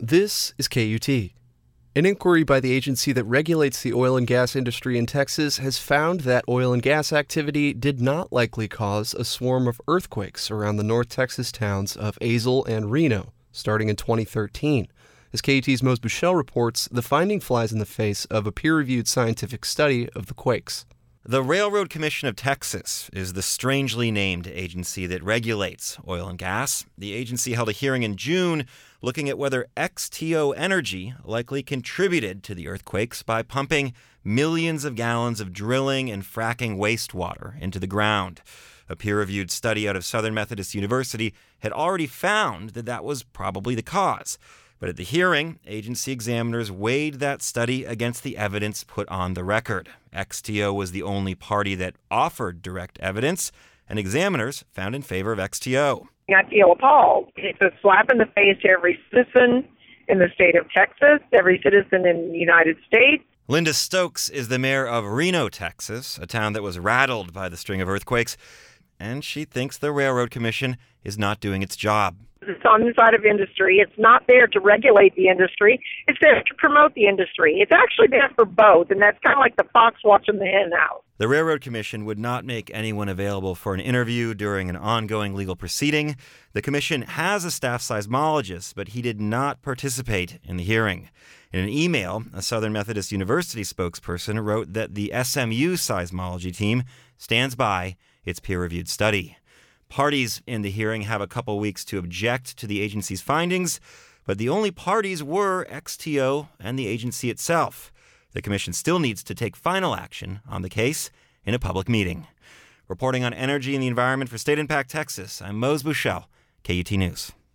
This is KUT. An inquiry by the agency that regulates the oil and gas industry in Texas has found that oil and gas activity did not likely cause a swarm of earthquakes around the North Texas towns of Azle and Reno, starting in 2013. As KUT's Mose Buchel reports, the finding flies in the face of a peer-reviewed scientific study of the quakes. The Railroad Commission of Texas is the strangely named agency that regulates oil and gas. The agency held a hearing in June looking at whether XTO Energy likely contributed to the earthquakes by pumping millions of gallons of drilling and fracking wastewater into the ground. A peer-reviewed study out of Southern Methodist University had already found that that was probably the cause. But at the hearing, agency examiners weighed that study against the evidence put on the record. XTO was the only party that offered direct evidence, and examiners found in favor of XTO. I feel appalled. It's a slap in the face to every citizen in the state of Texas, every citizen in the United States. Linda Stokes is the mayor of Reno, Texas, a town that was rattled by the string of earthquakes, and she thinks the Railroad Commission is not doing its job. It's on the side of industry. It's not there to regulate the industry. It's there to promote the industry. It's actually there for both, and that's kind of like the fox watching the hen house. The Railroad Commission would not make anyone available for an interview during an ongoing legal proceeding. The commission has a staff seismologist, but he did not participate in the hearing. In an email, a Southern Methodist University spokesperson wrote that the SMU seismology team stands by its peer-reviewed study. Parties in the hearing have a couple weeks to object to the agency's findings, but the only parties were XTO and the agency itself. The commission still needs to take final action on the case in a public meeting. Reporting on energy and the environment for State Impact Texas, I'm Mose Buchel, KUT News.